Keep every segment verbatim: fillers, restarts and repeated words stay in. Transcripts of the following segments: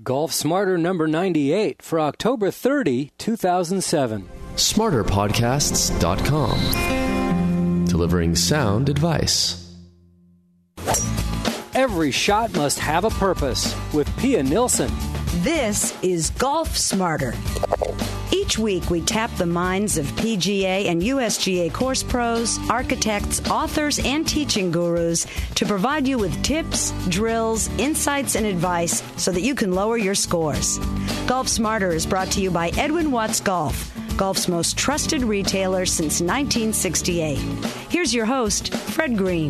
Golf Smarter number ninety-eight for October thirtieth, two thousand seven. smarter podcasts dot com. Delivering sound advice. Every shot must have a purpose with Pia Nilsson. This is Golf Smarter. Each week, we tap the minds of P G A and U S G A course pros, architects, authors, and teaching gurus to provide you with tips, drills, insights, and advice so that you can lower your scores. Golf Smarter is brought to you by Edwin Watts Golf, golf's most trusted retailer since nineteen sixty-eight. Here's your host, Fred Green.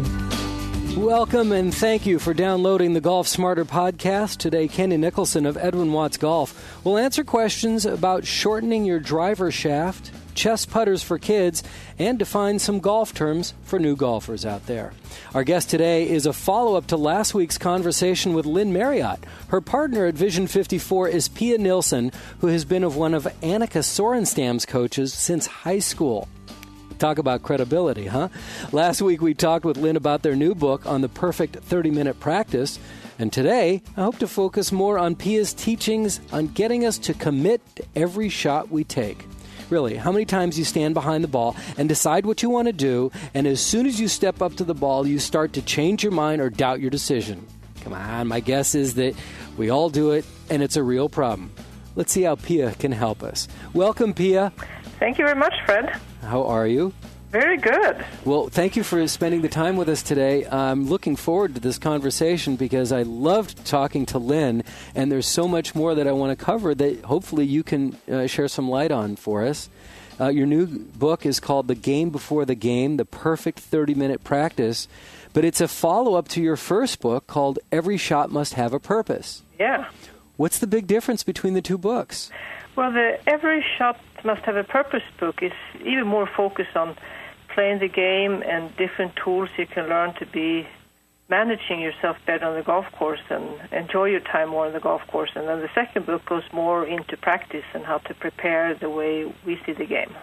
Welcome and thank you for downloading the Golf Smarter podcast. Today, Kenny Nicholson of Edwin Watts Golf will answer questions about shortening your driver shaft, chess putters for kids, and define some golf terms for new golfers out there. Our guest today is a follow-up to last week's conversation with Lynn Marriott. Her partner at Vision fifty-four is Pia Nilsson, who has been of one of Annika Sorenstam's coaches since high school. Talk about credibility, huh? Last week we talked with Lynn about their new book on the perfect thirty-minute practice. And today, I hope to focus more on Pia's teachings on getting us to commit to every shot we take. Really, how many times you stand behind the ball and decide what you want to do, and as soon as you step up to the ball, you start to change your mind or doubt your decision. Come on, my guess is that we all do it, and it's a real problem. Let's see how Pia can help us. Welcome, Pia. Thank you very much, Fred. How are you? Very good. Well, thank you for spending the time with us today. I'm looking forward to this conversation because I loved talking to Lynn, and there's so much more that I want to cover that hopefully you can uh, share some light on for us. Uh, your new book is called The Game Before the Game, The Perfect thirty-minute Practice, but it's a follow-up to your first book called Every Shot Must Have a Purpose. Yeah. What's the big difference between the two books? Well, the Every Shot Must Have a Purpose book is even more focused on playing the game and different tools you can learn to be managing yourself better on the golf course and enjoy your time more on the golf course. And then the second book goes more into practice and how to prepare the way we see the game.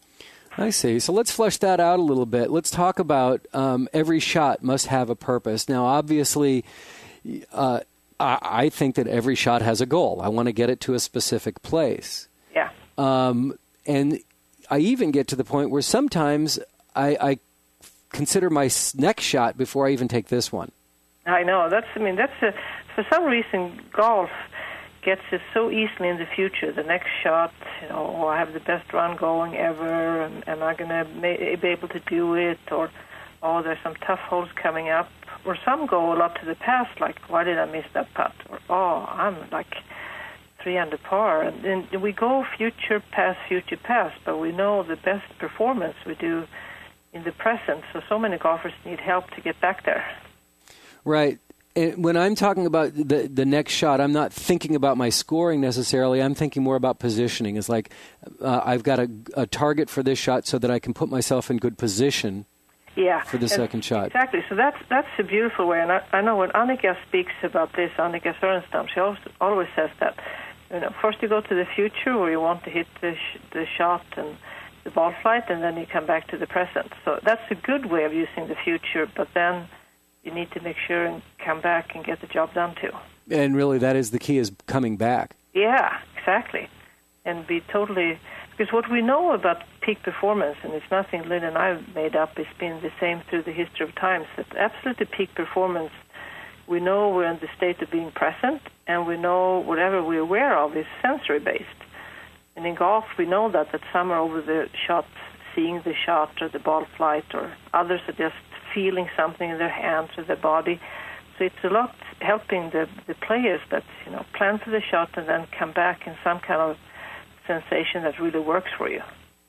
I see. So let's flesh that out a little bit. Let's talk about um, every shot must have a purpose. Now, obviously, uh, I, I think that every shot has a goal. I want to get it to a specific place. Yeah. Um, and I even get to the point where sometimes I, I consider my next shot before I even take this one. I know. That's. I mean, that's a, for some reason golf gets it so easily in the future. The next shot, you know, oh, I have the best run going ever, and am I going to be able to do it? Or, oh, there's some tough holes coming up. Or some go a lot to the past, like, why did I miss that putt? Or, oh, I'm like three under par. And, and we go future past, future past, but we know the best performance we do in the present. So, so many golfers need help to get back there. Right. And when I'm talking about the the next shot, I'm not thinking about my scoring necessarily. I'm thinking more about positioning. It's like uh, I've got a, a target for this shot so that I can put myself in good position yeah, for the second shot. Exactly. So that's that's a beautiful way. And I, I know when Annika speaks about this, Annika Sorenstam, she always, always says that, you know, first you go to the future where you want to hit the, sh- the shot and the ball flight, and then you come back to the present. So that's a good way of using the future, but then you need to make sure and come back and get the job done too. And really that is the key, is coming back. Yeah, exactly. And be totally, because what we know about peak performance, and it's nothing Lynn and I made up, it's been the same through the history of times, that absolutely peak performance, we know we're in the state of being present, and we know whatever we're aware of is sensory-based. And in golf, we know that, that some are over the shot, seeing the shot or the ball flight, or others are just feeling something in their hands or their body. So it's a lot helping the, the players that, you know, plan for the shot and then come back in some kind of sensation that really works for you.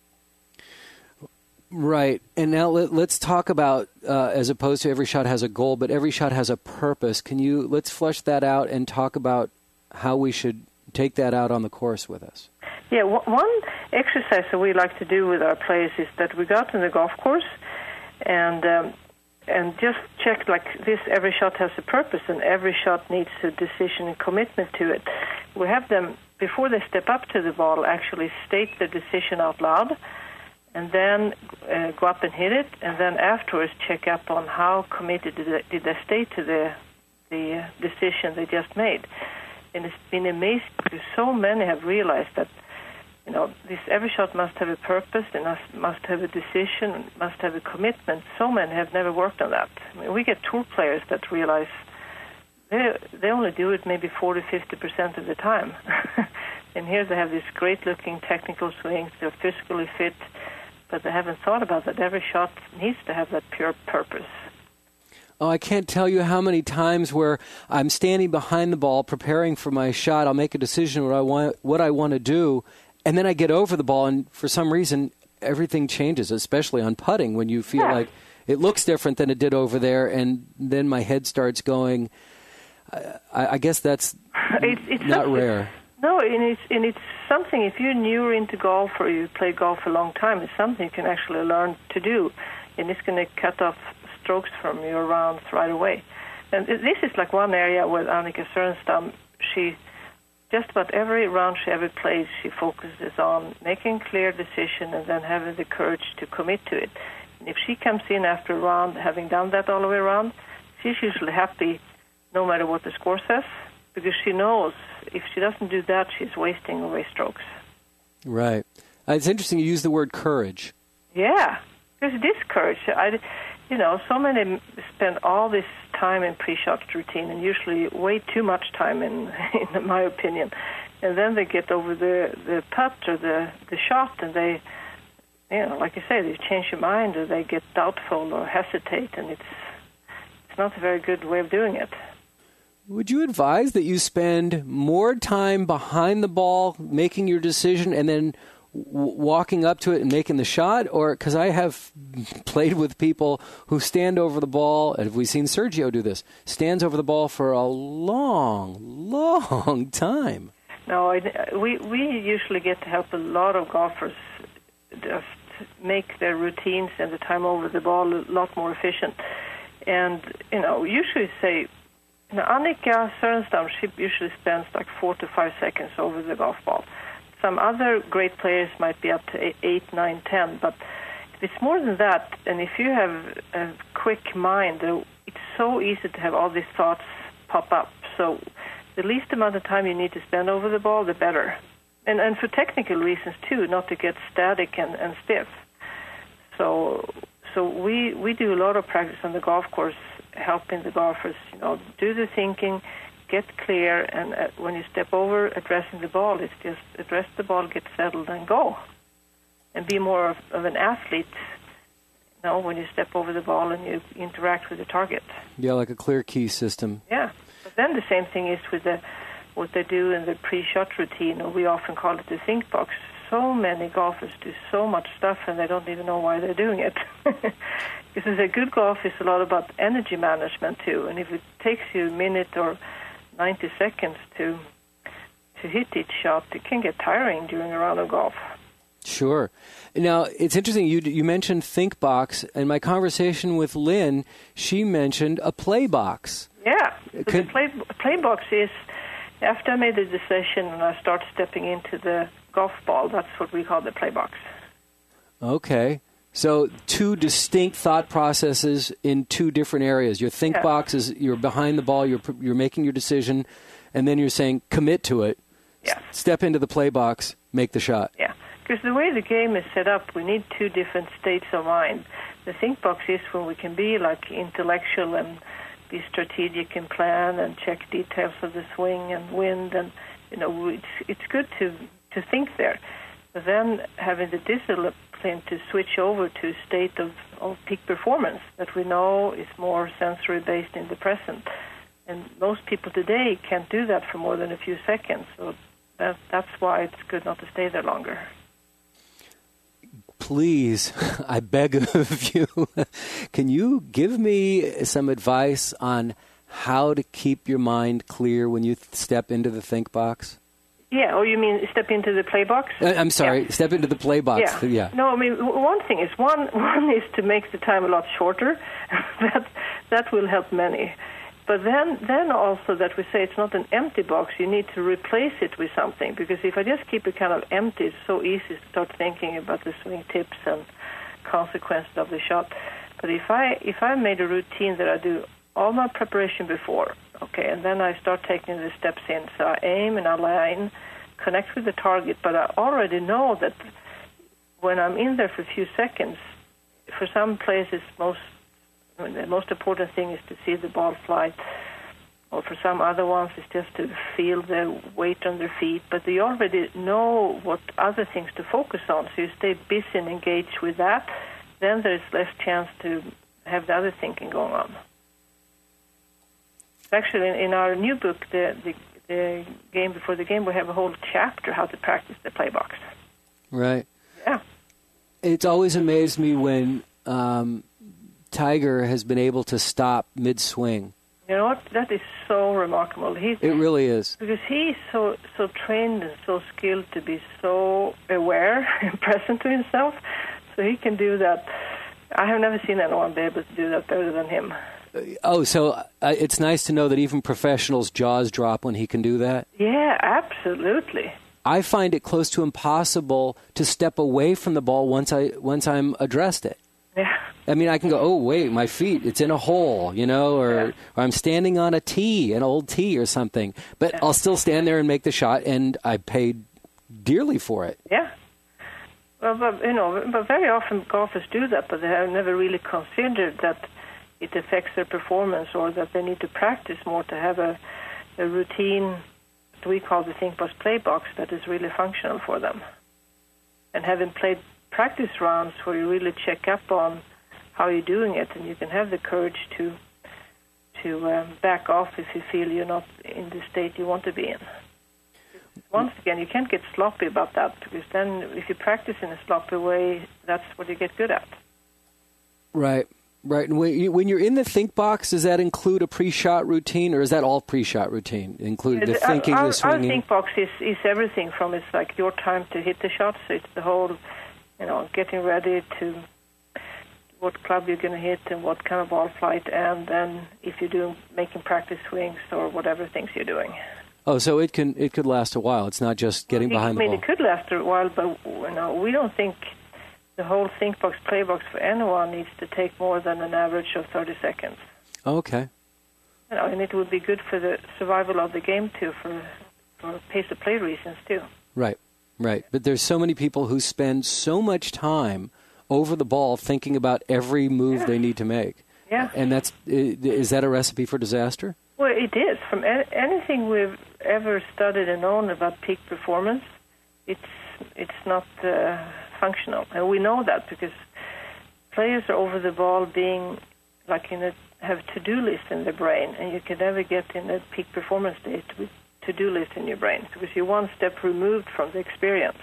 Right. And now let, let's talk about, uh, as opposed to every shot has a goal, but every shot has a purpose. Can you, let's flesh that out and talk about how we should take that out on the course with us. Yeah, one exercise that we like to do with our players is that we go out on the golf course and um, and just check, like, this, every shot has a purpose and every shot needs a decision and commitment to it. We have them, before they step up to the ball, actually state the decision out loud and then uh, go up and hit it, and then afterwards check up on how committed did they, did they stay to the, the decision they just made. And it's been amazing because so many have realized that, you know, this every shot must have a purpose, it must, must have a decision, must have a commitment. So many have never worked on that. I mean, we get tour players that realize they they only do it maybe forty, fifty percent of the time. And here they have these great-looking technical swings, they're physically fit, but they haven't thought about that. Every shot needs to have that pure purpose. Oh, I can't tell you how many times where I'm standing behind the ball preparing for my shot. I'll make a decision what I want, what I want to do, and then I get over the ball, and for some reason, everything changes, especially on putting, when you feel yeah. like it looks different than it did over there, and then my head starts going. I, I guess that's it's, it's not rare. No, and it's, and it's something, if you're newer into golf or you play golf a long time, it's something you can actually learn to do, and it's going to cut off strokes from your rounds right away. And this is like one area where Annika Sörenstam, she, just about every round she ever plays, she focuses on making clear decision and then having the courage to commit to it. And if she comes in after a round, having done that all the way around, she's usually happy no matter what the score says, because she knows if she doesn't do that, she's wasting away strokes. Right. Uh, it's interesting you use the word courage. Yeah, because it is courage. I, you know, so many spend all this time in pre-shot routine, and usually way too much time, in, in my opinion. And then they get over the, the putt or the, the shot, and they, you know, like you say, they change your mind, or they get doubtful or hesitate, and it's it's not a very good way of doing it. Would you advise that you spend more time behind the ball making your decision and then w- walking up to it and making the shot? Or, because I have played with people who stand over the ball, and we've seen Sergio do this, stands over the ball for a long, long time. No, I, we, we usually get to help a lot of golfers just make their routines and the time over the ball a lot more efficient. And, you know, usually say, now, Annika Sörenstam, she usually spends like four to five seconds over the golf ball. Some other great players might be up to eight, nine, ten, but it's more than that. And if you have a quick mind, it's so easy to have all these thoughts pop up. So the least amount of time you need to spend over the ball, the better. And and for technical reasons, too, not to get static and, and stiff. So so we, we do a lot of practice on the golf course, helping the golfers, you know, do the thinking, get clear, and uh, when you step over addressing the ball, it's just address the ball, get settled, and go. And be more of, of an athlete, you know, when you step over the ball and you interact with the target. Yeah, like a clear key system. Yeah. But then the same thing is with the what they do in the pre-shot routine, or we often call it the think box. So many golfers do so much stuff, and they don't even know why they're doing it. Because a good golf is a lot about energy management, too. And if it takes you a minute or ninety seconds to to hit each shot, it can get tiring during a round of golf. Sure. Now, it's interesting, you you mentioned think box, and my conversation with Lynn, she mentioned a play box. Yeah. So Could... the play, play box is, after I made the decision and I start stepping into the golf ball, that's what we call the play box. Okay. So two distinct thought processes in two different areas. Your think yeah. box is you're behind the ball, you're you're making your decision, and then you're saying commit to it. Yeah. S- step into the play box, make the shot. Yeah. Because the way the game is set up, we need two different states of mind. The think box is when we can be like intellectual and be strategic and plan and check details of the swing and wind, and you know it's it's good to to think there. But then having the discipline to switch over to a state of, of peak performance that we know is more sensory based in the present. And most people today can't do that for more than a few seconds. So that, that's why it's good not to stay there longer. Please, I beg of you, can you give me some advice on how to keep your mind clear when you th- step into the think box? Yeah, or you mean step into the play box? Uh, I'm sorry, yeah. step into the play box. Yeah. yeah. No, I mean, one thing is, one one is to make the time a lot shorter. that that will help many. But then, then also that we say it's not an empty box, you need to replace it with something. Because if I just keep it kind of empty, it's so easy to start thinking about the swing tips and consequences of the shot. But if I if I made a routine that I do all my preparation before, Okay, and then I start taking the steps in. So I aim and I line, connect with the target, but I already know that when I'm in there for a few seconds, for some places, most I mean, the most important thing is to see the ball fly, or for some other ones, it's just to feel the weight on their feet. But you already know what other things to focus on, so you stay busy and engaged with that. Then there's less chance to have the other thinking going on. Actually, in, in our new book, the, the the game before the game, we have a whole chapter how to practice the play box. Right. Yeah. It's always amazed me when um, Tiger has been able to stop mid-swing. You know what? That is so remarkable. He's, it really is. Because he's so so trained and so skilled to be so aware and present to himself, so he can do that. I have never seen anyone be able to do that better than him. Oh, so uh, it's nice to know that even professionals' jaws drop when he can do that? Yeah, absolutely. I find it close to impossible to step away from the ball once, I, once I'm addressed it. Yeah. I mean, I can go, oh, wait, my feet, it's in a hole, you know, or, yeah. or I'm standing on a tee, an old tee or something. But yeah. I'll still stand there and make the shot, and I paid dearly for it. Yeah. Well, but, you know, but very often golfers do that, but they have never really considered that it affects their performance, or that they need to practice more to have a, a routine that we call the Think Box Play Box that is really functional for them. And having played practice rounds where you really check up on how you're doing it, and you can have the courage to to um, back off if you feel you're not in the state you want to be in. Once again, you can't get sloppy about that, because then if you practice in a sloppy way, that's what you get good at. Right. Right, and when, you, when you're in the think box, does that include a pre-shot routine, or is that all pre-shot routine, including the thinking, our, the swinging? Our think box is, is everything from it's like your time to hit the shots. So it's the whole, you know, getting ready to what club you're going to hit and what kind of ball flight, and then if you're doing making practice swings or whatever things you're doing. Oh, so it can it could last a while. It's not just getting well, behind I mean, the ball. It could last a while, but you know, we don't think the whole think box, play box for anyone needs to take more than an average of thirty seconds. Okay. You know, and it would be good for the survival of the game too, for for pace of play reasons too. Right, right. But there's so many people who spend so much time over the ball thinking about every move yeah. they need to make. Yeah. And that's is that a recipe for disaster? Well, it is. From anything we've ever studied and known about peak performance, it's it's not uh, functional, and we know that because players are over the ball being like in a have to-do list in their brain, and you can never get in a peak performance state with to-do list in your brain because you're one step removed from the experience.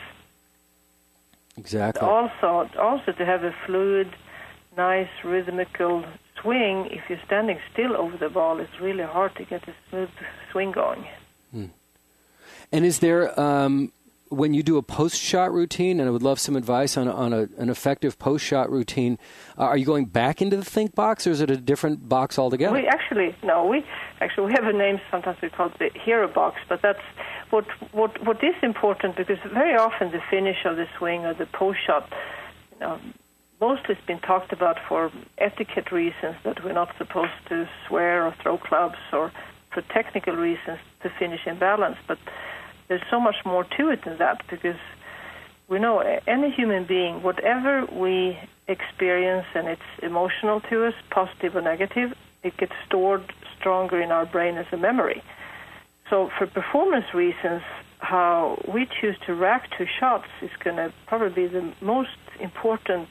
Exactly. Also, also to have a fluid, nice, rhythmical swing, if you're standing still over the ball, it's really hard to get a smooth swing going. Hmm. And is there, um, when you do a post-shot routine, and I would love some advice on, on a, an effective post-shot routine, uh, are you going back into the think box, or is it a different box altogether? We actually, no, we actually we have a name, sometimes we call it the hero box, but that's what, what, what is important, because very often the finish of the swing or the post-shot, you know, mostly it's been talked about for etiquette reasons, that we're not supposed to swear or throw clubs, or for technical reasons to finish in balance. But there's so much more to it than that, because we know any human being, whatever we experience and it's emotional to us, positive or negative, it gets stored stronger in our brain as a memory. So for performance reasons, how we choose to rack two shots is going to probably be the most important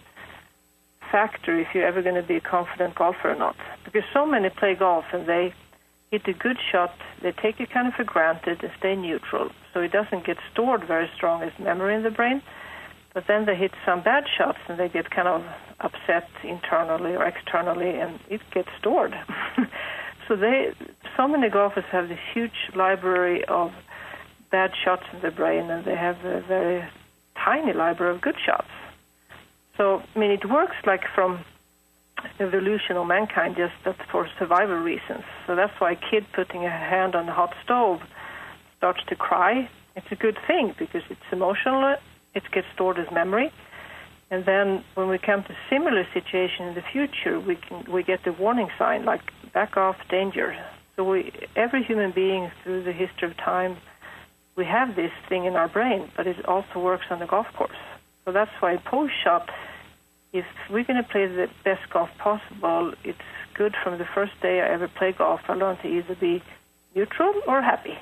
factor if you're ever going to be a confident golfer or not. Because so many play golf and they hit a good shot, they take it kind of for granted and stay neutral. So it doesn't get stored very strong as memory in the brain. But then they hit some bad shots and they get kind of upset internally or externally, and it gets stored. So they, so many golfers have this huge library of bad shots in their brain, and they have a very tiny library of good shots. So, I mean, it works like from evolution of mankind, just that for survival reasons. So that's why a kid putting a hand on a hot stove starts to cry. It's a good thing because it's emotional, it gets stored as memory. And then when we come to similar situation in the future, we can we get the warning sign like back off, danger. So we, every human being through the history of time, we have this thing in our brain, but it also works on the golf course. So that's why post shot, if we're going to play the best golf possible, it's good from the first day I ever play golf, I learned to either be neutral or happy.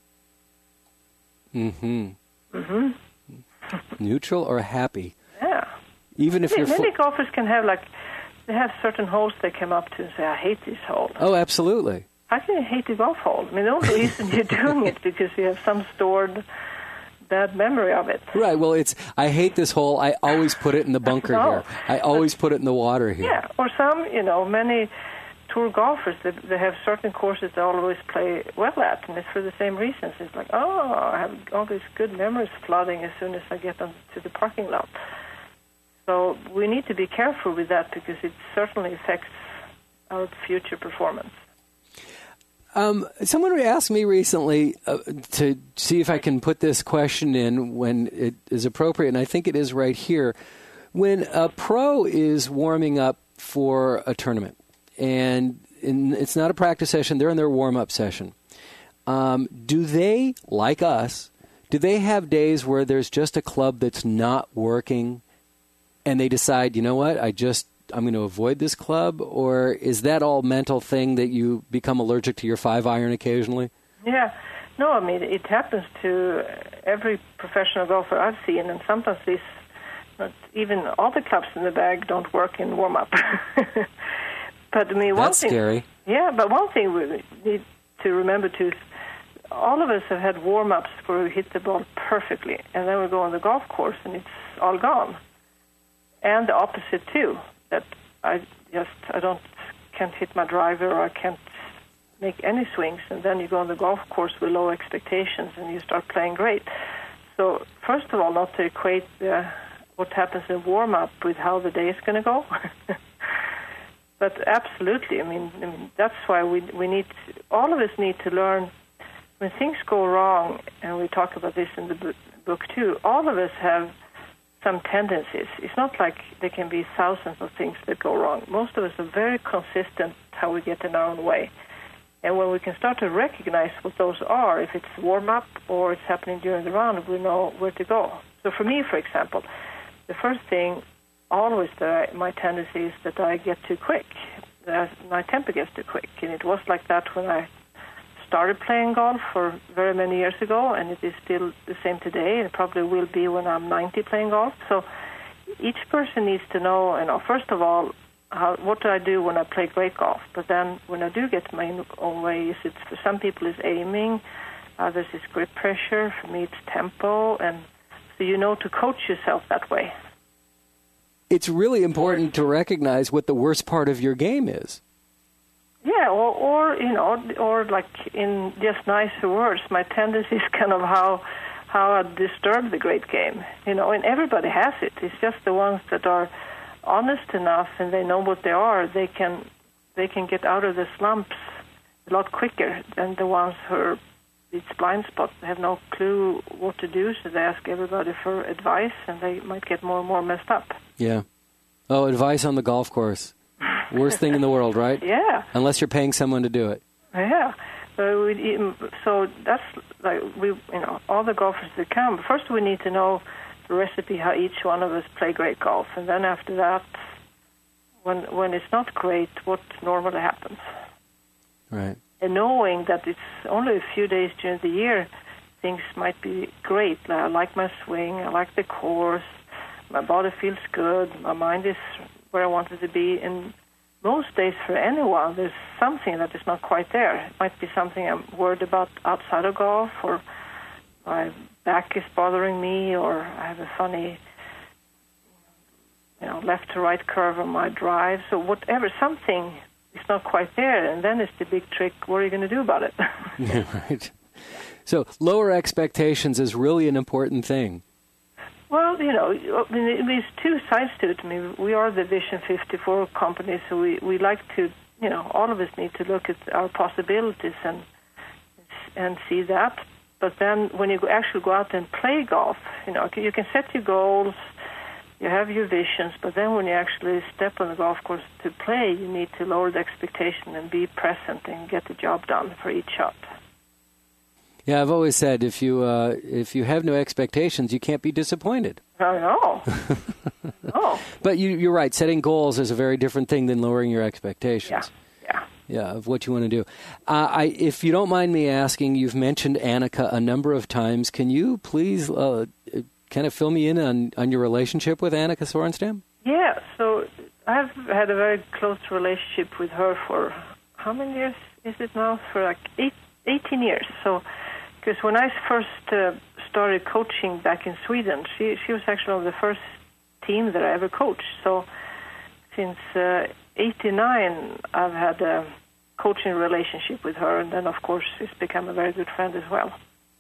Mm-hmm. Mm-hmm. Neutral or happy. Yeah. Even if yeah, you're... Many Fu- golfers can have, like, they have certain holes they come up to and say, I hate this hole. Oh, absolutely. How can you hate the golf hole? I mean, the only reason you're doing it because you have some stored bad memory of it. Right. Well, it's, I hate this hole. I always put it in the bunker No. here. I always put it in the water here. Yeah. Or some, you know, many tour golfers, they, they have certain courses they always play well at, and it's for the same reasons. It's like, oh, I have all these good memories flooding as soon as I get onto the parking lot. So we need to be careful with that because it certainly affects our future performance. Um, someone asked me recently uh, to see if I can put this question in when it is appropriate, and I think it is right here. When a pro is warming up for a tournament, and in, it's not a practice session, they're in their warm-up session, um, do they, like us, do they have days where there's just a club that's not working, and they decide, you know what, I just I'm going to avoid this club, or is that all mental thing that you become allergic to your five iron occasionally? Yeah. No, I mean, it happens to every professional golfer I've seen, and sometimes these, not even all the clubs in the bag don't work in warm-up. But I mean, one That's thing, scary. Yeah, but one thing we need to remember too is all of us have had warm-ups where we hit the ball perfectly, and then we go on the golf course and it's all gone. And the opposite too. That I just I don't can't hit my driver or I can't make any swings, and then you go on the golf course with low expectations and you start playing great. So first of all, not to equate uh, what happens in warm up with how the day is going to go, but absolutely. I mean, I mean that's why we we need to, all of us need to learn when things go wrong, and we talk about this in the book too. All of us have some tendencies. It's not like there can be thousands of things that go wrong. Most of us are very consistent how we get in our own way. And when we can start to recognize what those are, if it's warm-up or it's happening during the round, we know where to go. So for me, for example, the first thing always that I, my tendency is that I get too quick. That my tempo gets too quick. And it was like that when I started playing golf for very many years ago, and it is still the same today, and it probably will be when I'm ninety playing golf. So each person needs to know, you know, first of all, how, what do I do when I play great golf? But then when I do get my own way, is it's, for some people it's aiming, others it's grip pressure, for me it's tempo, and so you know to coach yourself that way. It's really important to recognize what the worst part of your game is. Yeah, or, or you know, or like in just nicer words, my tendency is kind of how how I disturb the great game. You know, and everybody has it. It's just the ones that are honest enough and they know what they are. They can they can get out of the slumps a lot quicker than the ones who are it's blind spots. They have no clue what to do, so they ask everybody for advice, and they might get more and more messed up. Yeah. Oh, advice on the golf course. Worst thing in the world, right? Yeah. Unless you're paying someone to do it. Yeah. So, we, so that's like we, you know, all the golfers that come. First, we need to know the recipe how each one of us play great golf, and then after that, when when it's not great, what normally happens. Right. And knowing that it's only a few days during the year, things might be great. I like my swing. I like the course. My body feels good. My mind is where I want it to be. And most days for anyone, there's something that is not quite there. It might be something I'm worried about outside of golf, or my back is bothering me, or I have a funny, you know, left to right curve on my drive. So whatever, something is not quite there, and then it's the big trick. What are you going to do about it? Yeah, right. So lower expectations is really an important thing. Well, you know, I mean, there's two sides to it. I mean, we are the Vision fifty-four company, so we, we like to, you know, all of us need to look at our possibilities and and see that. But then when you actually go out and play golf, you know, you can set your goals, you have your visions, but then when you actually step on the golf course to play, you need to lower the expectation and be present and get the job done for each shot. Yeah, I've always said if you uh, if you have no expectations, you can't be disappointed. I know. No. But you, you're right. Setting goals is a very different thing than lowering your expectations. Yeah, yeah. Yeah, of what you want to do. Uh, I, if you don't mind me asking, you've mentioned Annika a number of times. Can you please uh, kind of fill me in on, on your relationship with Annika Sorenstam? Yeah, so I've had a very close relationship with her for, how many years is it now? For like eight, eighteen years. So, because when I first uh, started coaching back in Sweden, she, she was actually on the first team that I ever coached. So since uh, eighty-nine, I've had a coaching relationship with her, and then, of course, she's become a very good friend as well.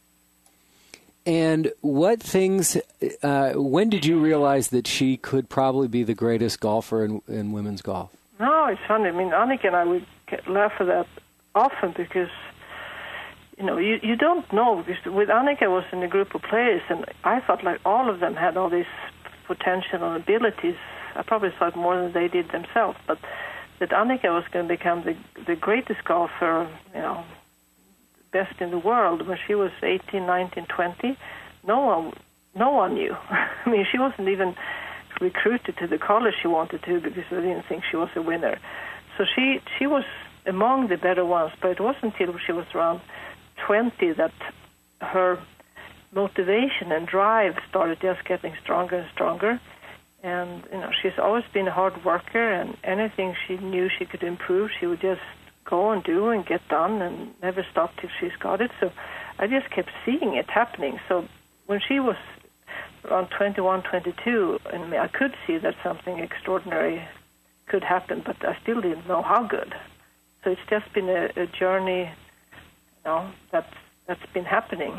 And what things, uh, when did you realize that she could probably be the greatest golfer in, in women's golf? No, it's funny. I mean, Annika and I would laugh at that often because, you know, you, you don't know. Because with Annika, I was in a group of players, and I thought like all of them had all this potential and abilities. I probably thought more than they did themselves, but that Annika was going to become the the greatest golfer, you know, best in the world when she was eighteen, nineteen, twenty. No one, no one knew. I mean, she wasn't even recruited to the college she wanted to because they didn't think she was a winner. So she she was among the better ones, but it wasn't until she was around twenty that her motivation and drive started just getting stronger and stronger. And, you know, she's always been a hard worker, and anything she knew she could improve, she would just go and do and get done and never stop till she's got it. So I just kept seeing it happening. So when she was around twenty-one, twenty-two, and I could see that something extraordinary could happen, but I still didn't know how good. So it's just been a, a journey, you know, that's, that's been happening.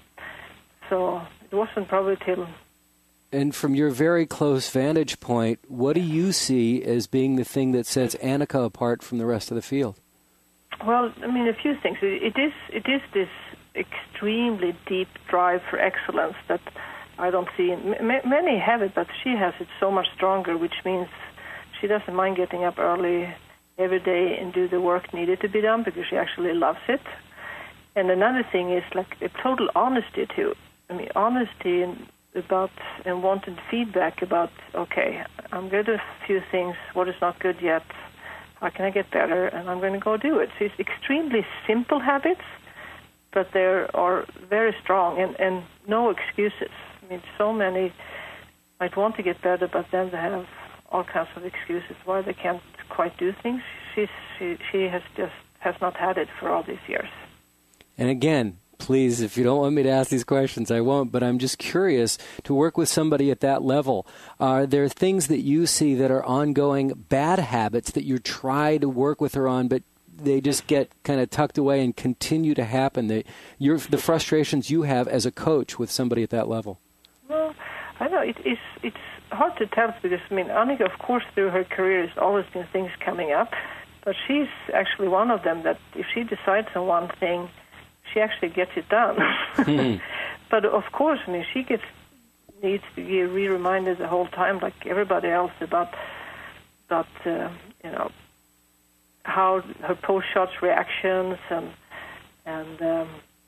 So it wasn't probably till... And from your very close vantage point, what do you see as being the thing that sets Annika apart from the rest of the field? Well, I mean, a few things. It is it is this extremely deep drive for excellence that I don't see. M- many have it, but she has it so much stronger, which means she doesn't mind getting up early every day and do the work needed to be done because she actually loves it. And another thing is like a total honesty too. I mean, honesty and about and wanted feedback about, okay, I'm good at a few things, what is not good yet, how can I get better, and I'm going to go do it. So it's extremely simple habits, but they are very strong, and, and no excuses. I mean, so many might want to get better, but then they have all kinds of excuses why they can't quite do things. She's, she, she has just has not had it for all these years. And again, please, if you don't want me to ask these questions, I won't, but I'm just curious to work with somebody at that level. Are there things that you see that are ongoing bad habits that you try to work with her on, but they just get kind of tucked away and continue to happen? The, your, the frustrations you have as a coach with somebody at that level? Well, I know it, it's, it's hard to tell because, I mean, Annika, of course, through her career has always been things coming up, but she's actually one of them that if she decides on one thing, she actually gets it done. Mm-hmm. But of course, I mean, she gets needs to be re-reminded the whole time, like everybody else, about about uh, you know how her post-shots reactions and and um,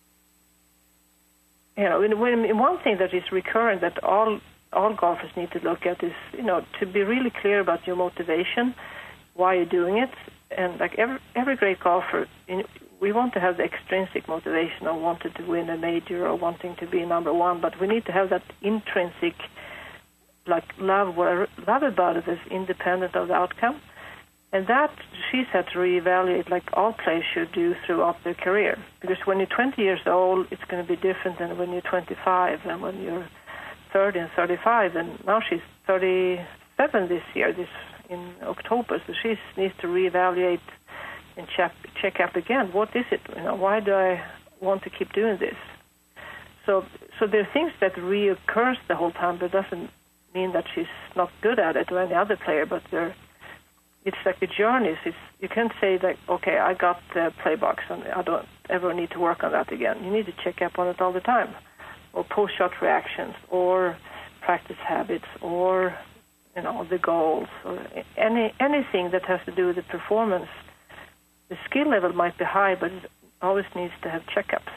you know, in, in one thing that is recurrent that all all golfers need to look at is, you know, to be really clear about your motivation, why you're doing it, and like every every great golfer. You know, we want to have the extrinsic motivation of wanting to win a major or wanting to be number one, but we need to have that intrinsic, like love, love about it is independent of the outcome. And that she's had to reevaluate like all players should do throughout their career. Because when you're twenty years old, it's going to be different than when you're twenty-five and when you're thirty and thirty-five. And now she's thirty-seven this year, this in October, so she needs to reevaluate and check, check up again. What is it? You know, why do I want to keep doing this? So, so there are things that reoccurs the whole time, but doesn't mean that she's not good at it or any other player. But there, it's like a journey. It's, you can't say that, okay, I got the play box and I don't ever need to work on that again. You need to check up on it all the time, or post-shot reactions, or practice habits or, you know, the goals or any anything that has to do with the performance. The skill level might be high, but it always needs to have checkups.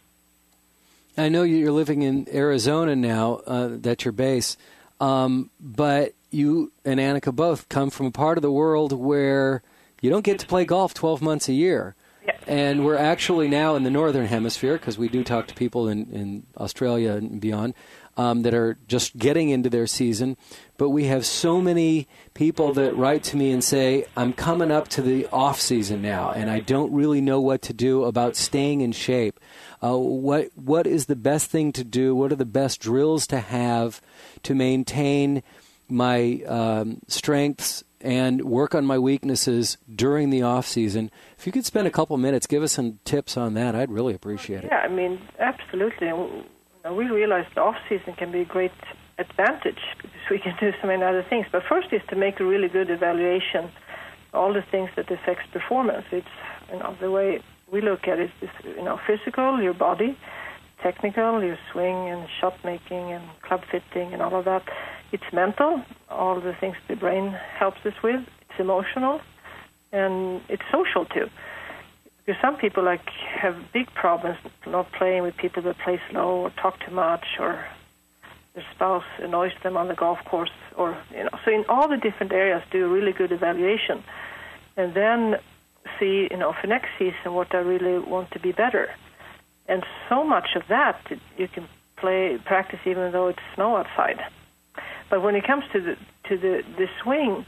I know you're living in Arizona now. Uh, that's your base. Um, but you and Annika both come from a part of the world where you don't get to play golf twelve months a year. Yeah. And we're actually now in the Northern Hemisphere, because we do talk to people in, in Australia and beyond um, that are just getting into their season. But we have so many people that write to me and say, I'm coming up to the off season now, and I don't really know what to do about staying in shape. Uh, what what is the best thing to do? What are the best drills to have to maintain my um, strengths and work on my weaknesses during the off season? If you could spend a couple minutes, give us some tips on that, I'd really appreciate it. Yeah, I mean, absolutely. We realize the off season can be a great advantage because we can do so many other things. But first is to make a really good evaluation, all the things that affects performance. It's, you know, the way we look at it is, you know, physical, your body, technical, your swing and shot making and club fitting and all of that. It's mental, all the things the brain helps us with. It's emotional, and it's social too. Because some people like have big problems not playing with people that play slow or talk too much, or their spouse annoys them on the golf course, or you know. So in all the different areas, do a really good evaluation, and then see, you know, for next season what I really want to be better. And so much of that you can play practice even though it's snow outside. But when it comes to the to the, the swing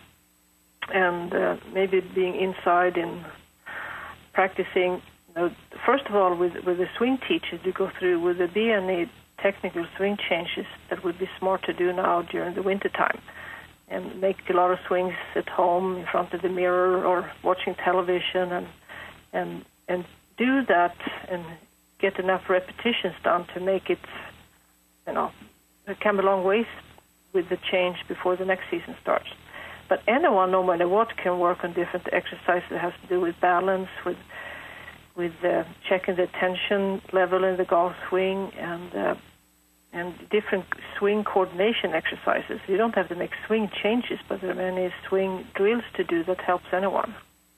and uh, maybe being inside and practicing, you know, first of all, with with the swing teachers you go through, would there be any technical swing changes that would be smart to do now during the winter time? And make a lot of swings at home in front of the mirror or watching television, and and and do that and get enough repetitions done to make it, you know, come a long ways with the change before the next season starts. But anyone, no matter what, can work on different exercises that has to do with balance, with with uh, checking the tension level in the golf swing, and uh, and different swing coordination exercises. You don't have to make swing changes, but there are many swing drills to do that helps anyone.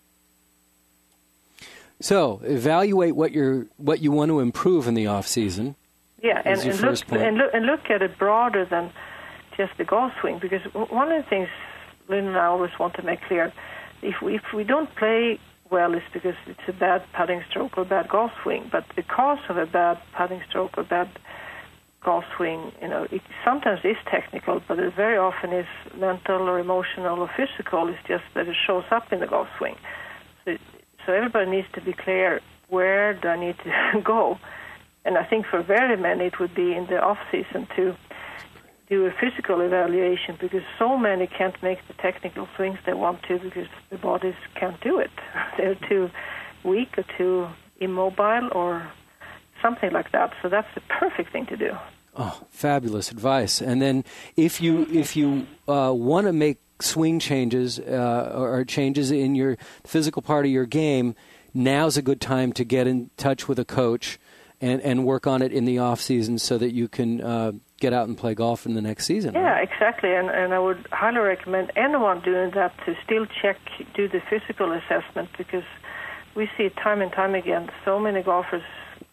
So evaluate what you're what you want to improve in the off season. Yeah, and, and look and look and look at it broader than just the golf swing, because one of the things Lynn and I always want to make clear, if we, if we don't play well, it's because it's a bad putting stroke or bad golf swing. But the cause of a bad putting stroke or bad golf swing, you know, it sometimes is technical, but it very often is mental or emotional or physical. It's just that it shows up in the golf swing. So, so everybody needs to be clear, where do I need to go? And I think for very many it would be in the off season to do a physical evaluation, because so many can't make the technical swings they want to because the bodies can't do it. They're too weak or too immobile or something like that. So that's the perfect thing to do. Oh, fabulous advice. And then if you if you uh, want to make swing changes uh, or changes in your physical part of your game, now's a good time to get in touch with a coach and, and work on it in the off season so that you can uh, get out and play golf in the next season. Yeah, right? exactly. And, and I would highly recommend anyone doing that to still check, do the physical assessment, because we see time and time again so many golfers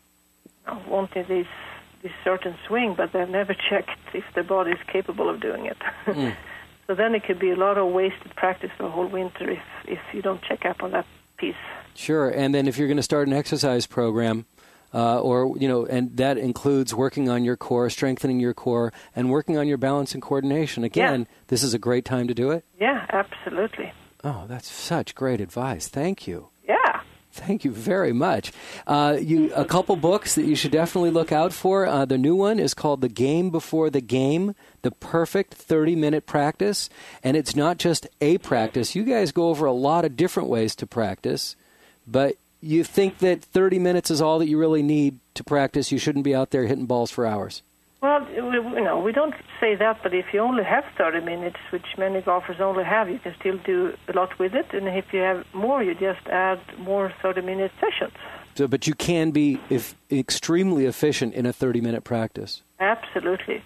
wanting this, this certain swing, but they've never checked if their body is capable of doing it. Mm. So then it could be a lot of wasted practice the whole winter if, if you don't check up on that piece. Sure. And then if you're going to start an exercise program, Uh, or, you know, and that includes working on your core, strengthening your core, and working on your balance and coordination. Again, yeah. This is a great time to do it? Yeah, absolutely. Oh, that's such great advice. Thank you. Yeah. Thank you very much. Uh, you a couple books that you should definitely look out for. Uh, the new one is called The Game Before the Game, The Perfect thirty-Minute Practice. And it's not just a practice. You guys go over a lot of different ways to practice, but you think that thirty minutes is all that you really need to practice. You shouldn't be out there hitting balls for hours. Well, you know, we don't say that, but if you only have thirty minutes, which many golfers only have, you can still do a lot with it. And if you have more, you just add more thirty-minute sessions. So, but you can be if, extremely efficient in a thirty-minute practice. Absolutely.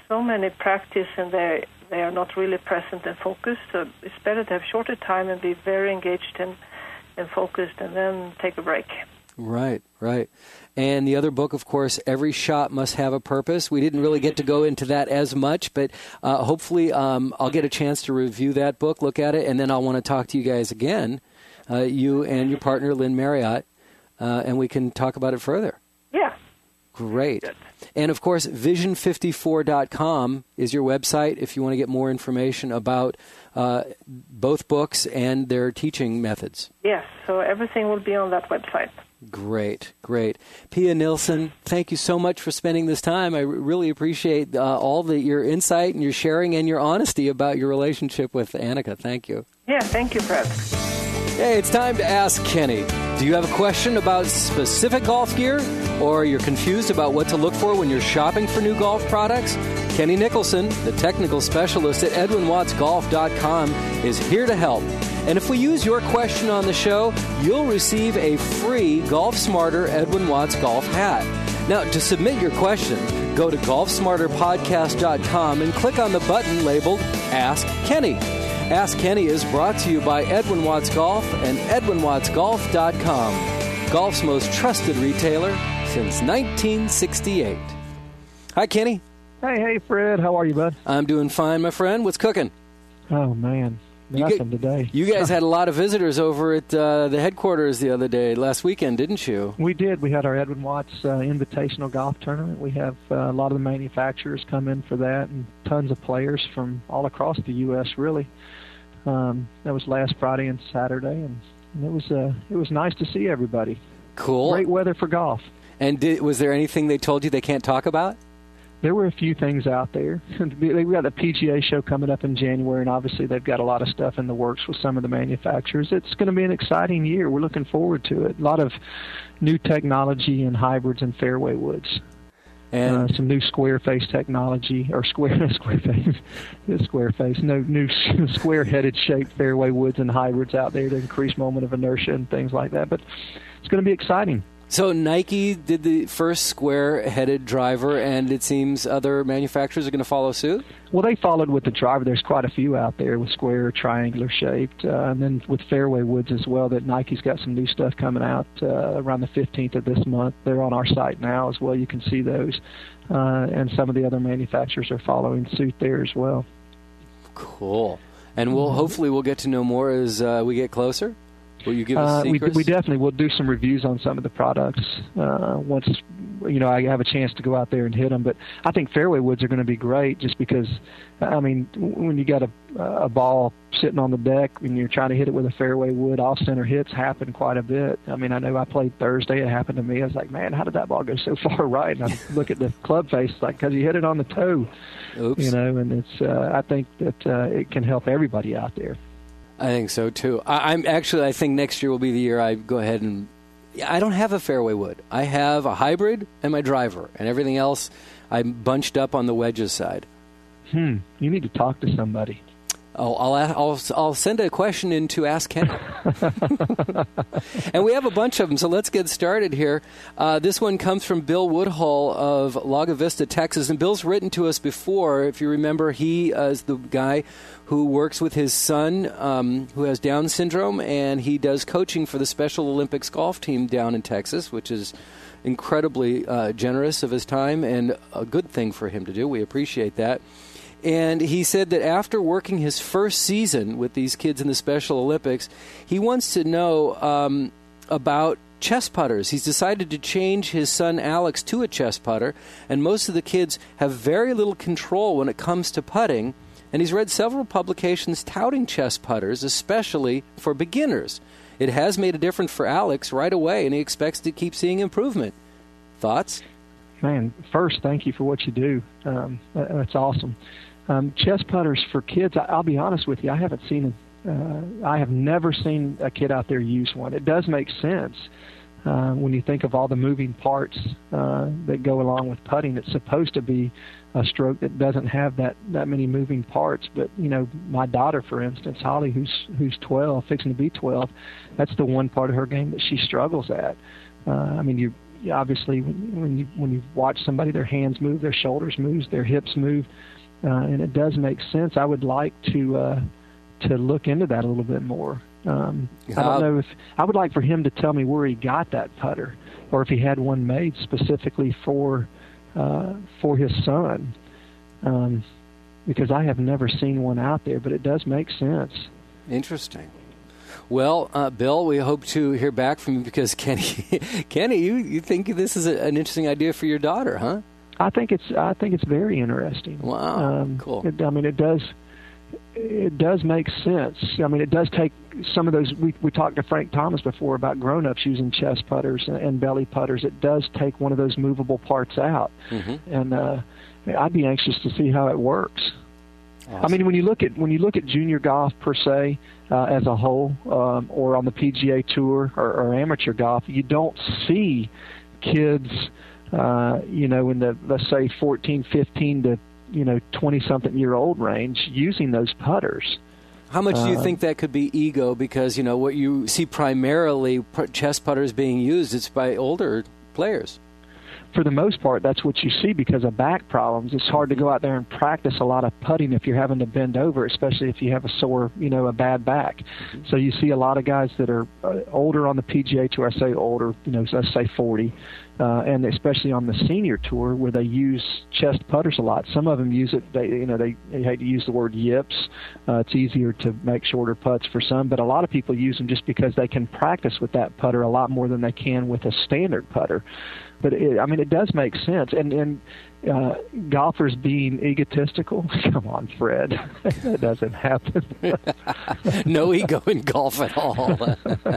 so many practice and they they are not really present and focused. So it's better to have shorter time and be very engaged and, and focused, and then take a break. Right, right. And the other book, of course, Every Shot Must Have a Purpose. We didn't really get to go into that as much, but uh, hopefully um, I'll get a chance to review that book, look at it, and then I'll want to talk to you guys again, uh, you and your partner, Lynn Marriott, uh, and we can talk about it further. Yeah. Great. Good. And, of course, vision fifty-four dot com is your website if you want to get more information about uh, both books and their teaching methods. Yes, so everything will be on that website. Great, great. Pia Nilsson, thank you so much for spending this time. I r- really appreciate uh, all the, your insight and your sharing and your honesty about your relationship with Annika. Thank you. Yeah, thank you, Fred. Hey, it's time to ask Kenny. Do you have a question about specific golf gear, or you're confused about what to look for when you're shopping for new golf products? Kenny Nicholson, the technical specialist at edwin watts golf dot com, is here to help. And if we use your question on the show, you'll receive a free Golf Smarter Edwin Watts golf hat. Now, to submit your question, go to golf smarter podcast dot com and click on the button labeled Ask Kenny. Ask Kenny is brought to you by Edwin Watts Golf and edwin watts golf dot com, golf's most trusted retailer since nineteen sixty-eight. Hi, Kenny. Hey, hey, Fred. How are you, bud? I'm doing fine, my friend. What's cooking? Oh, man. You Nothing get, today. You guys had a lot of visitors over at uh, the headquarters the other day, last weekend, didn't you? We did. We had our Edwin Watts uh, Invitational Golf Tournament. We have uh, a lot of the manufacturers come in for that, and tons of players from all across the U S, really. Um, that was last Friday and Saturday, and, and it was uh, it was nice to see everybody. Cool. Great weather for golf. And did, was there anything they told you they can't talk about? There were a few things out there. We've got the P G A show coming up in January, and obviously they've got a lot of stuff in the works with some of the manufacturers. It's going to be an exciting year. We're looking forward to it. A lot of new technology in hybrids and fairway woods. And uh, some new square face technology, or square square face, square face, no new square headed shaped fairway woods and hybrids out there to increase moment of inertia and things like that. But it's going to be exciting. So Nike did the first square-headed driver, and it seems other manufacturers are going to follow suit? Well, they followed with the driver. There's quite a few out there with square, triangular-shaped, uh, and then with fairway woods as well, that Nike's got some new stuff coming out uh, around the fifteenth of this month. They're on our site now as well. You can see those. Uh, and some of the other manufacturers are following suit there as well. Cool. And we'll hopefully we'll get to know more as uh, we get closer? Will you give us uh, we, secrets? we definitely will do some reviews on some of the products uh, once you know I have a chance to go out there and hit them. But I think fairway woods are going to be great, just because I mean when you got a, a ball sitting on the deck and you're trying to hit it with a fairway wood, off center hits happen quite a bit. I mean I know I played Thursday, it happened to me. I was like, man, how did that ball go so far right? And I look at the club face, like, because you hit it on the toe. Oops. You know, and it's uh, I think that uh, it can help everybody out there. I think so too. I, I'm actually. I think next year will be the year I go ahead and. I don't have a fairway wood. I have a hybrid and my driver, and everything else I'm bunched up on the wedges side. Hmm. You need to talk to somebody. Oh, I'll I'll I'll send a question in to Ask Kenny. And we have a bunch of them, so let's get started here. Uh, this one comes from Bill Woodhull of Lago Vista, Texas, and Bill's written to us before. If you remember, he uh, is the guy who works with his son um, who has Down syndrome, and he does coaching for the Special Olympics golf team down in Texas, which is incredibly uh, generous of his time and a good thing for him to do. We appreciate that. And he said that after working his first season with these kids in the Special Olympics, he wants to know um, about chess putters. He's decided to change his son Alex to a chess putter, and most of the kids have very little control when it comes to putting. And he's read several publications touting chess putters, especially for beginners. It has made a difference for Alex right away, and he expects to keep seeing improvement. Thoughts? Man, first, thank you for what you do. Um, that, that's awesome. Um, chess putters for kids, I, I'll be honest with you, I haven't seen, uh, I have never seen a kid out there use one. It does make sense uh, when you think of all the moving parts uh, that go along with putting. It's supposed to be a stroke that doesn't have that, that many moving parts. But, you know, my daughter, for instance, Holly, who's who's twelve, fixing to be twelve, that's the one part of her game that she struggles at. Uh, I mean, you obviously, when you when you watch somebody, their hands move, their shoulders move, their hips move, uh, and it does make sense. I would like to uh, to look into that a little bit more. Um, I don't know if I would like for him to tell me where he got that putter, or if he had one made specifically for uh, for his son, um, because I have never seen one out there. But it does make sense. Interesting. Well, uh, Bill, we hope to hear back from you because Kenny, Kenny, you, you think this is a, an interesting idea for your daughter, huh? I think it's I think it's very interesting. Wow, um, cool. It, I mean, it does. It does make sense. I mean, it does take some of those. We we talked to Frank Thomas before about grown-ups using chest putters and, and belly putters. It does take one of those movable parts out, mm-hmm. and uh, I'd be anxious to see how it works. Awesome. I mean, when you look at when you look at junior golf per se uh, as a whole, um, or on the P G A Tour or, or amateur golf, you don't see kids, uh, you know, in the let's say fourteen, fifteen to you know, twenty-something year old range using those putters. How much do you uh, think that could be ego? Because, you know, what you see primarily chest putters being used, it's by older players. For the most part, that's what you see because of back problems. It's hard to go out there and practice a lot of putting if you're having to bend over, especially if you have a sore, you know, a bad back. Mm-hmm. So you see a lot of guys that are uh, older on the P G A Tour, I say older, you know, let's say forty, uh, and especially on the senior tour where they use chest putters a lot. Some of them use it, they, you know, they, they hate to use the word yips. Uh, it's easier to make shorter putts for some, but a lot of people use them just because they can practice with that putter a lot more than they can with a standard putter. But, it, I mean, it does make sense. And, and uh, golfers being egotistical, come on, Fred. That doesn't happen. No ego in golf at all.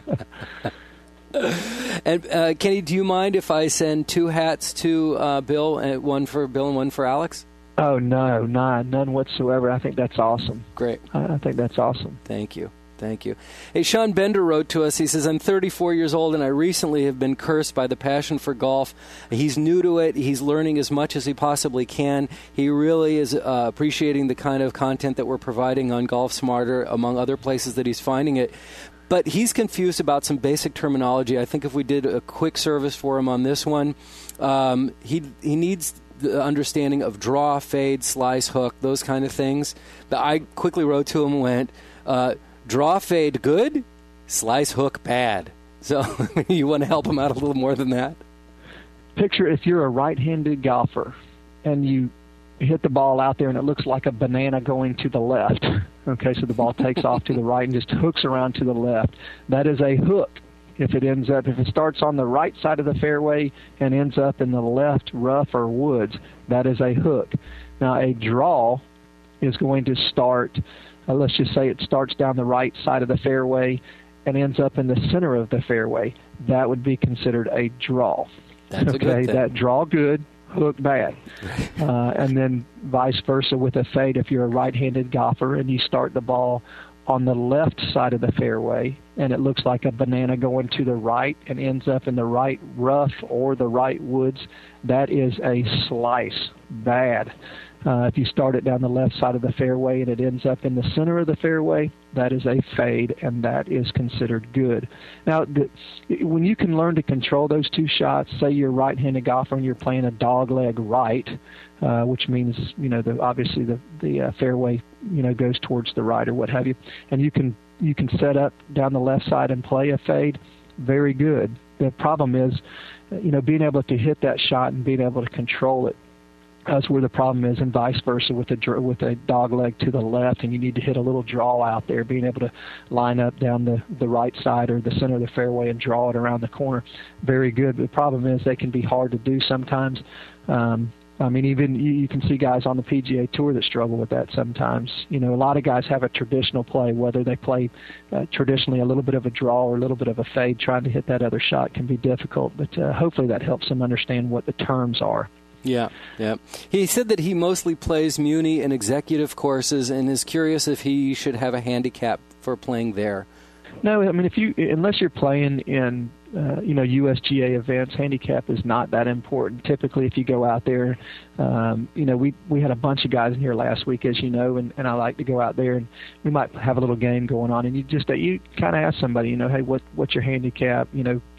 And, uh, Kenny, do you mind if I send two hats to uh, Bill, and one for Bill and one for Alex? Oh, no, none, none whatsoever. I think that's awesome. Great. I, I think that's awesome. Thank you. Thank you. Hey, Sean Bender wrote to us. He says, I'm thirty-four years old, and I recently have been cursed by the passion for golf. He's new to it. He's learning as much as he possibly can. He really is uh, appreciating the kind of content that we're providing on Golf Smarter, among other places that he's finding it. But he's confused about some basic terminology. I think if we did a quick service for him on this one, um, he he needs the understanding of draw, fade, slice, hook, those kind of things. But I quickly wrote to him and went, uh, draw, fade, good. Slice, hook, bad. So you want to help him out a little more than that? Picture if you're a right-handed golfer and you hit the ball out there and it looks like a banana going to the left. Okay, so the ball takes off to the right and just hooks around to the left. That is a hook. If it ends up, if it starts on the right side of the fairway and ends up in the left rough or woods, that is a hook. Now, a draw is going to start, uh, let's just say it starts down the right side of the fairway and ends up in the center of the fairway. That would be considered a draw. That's okay, a good thing. That draw good, hook bad. uh, and then vice versa with a fade. If you're a right-handed golfer and you start the ball on the left side of the fairway and it looks like a banana going to the right and ends up in the right rough or the right woods, that is a slice, bad. Uh, if you start it down the left side of the fairway and it ends up in the center of the fairway, that is a fade, and that is considered good. Now, the, when you can learn to control those two shots, say you're a right-handed golfer and you're playing a dog leg right, uh, which means, you know, the, obviously the, the uh, fairway, you know, goes towards the right or what have you, and you can you can set up down the left side and play a fade, very good. The problem is, you know, being able to hit that shot and being able to control it. That's where the problem is, and vice versa with a with a dog leg to the left, and you need to hit a little draw out there, being able to line up down the, the right side or the center of the fairway and draw it around the corner. Very good. But the problem is they can be hard to do sometimes. Um, I mean, even you, you can see guys on the P G A Tour that struggle with that sometimes. You know, a lot of guys have a traditional play, whether they play uh, traditionally a little bit of a draw or a little bit of a fade. Trying to hit that other shot can be difficult, but uh, hopefully that helps them understand what the terms are. Yeah, yeah. He said that he mostly plays Muni and executive courses and is curious if he should have a handicap for playing there. No, I mean, if you unless you're playing in uh, you know U S G A events, handicap is not that important. Typically, if you go out there, um, you know, we we had a bunch of guys in here last week, as you know, and, and I like to go out there and we might have a little game going on, and you just uh, you kind of ask somebody, you know, hey, what what's your handicap? You know,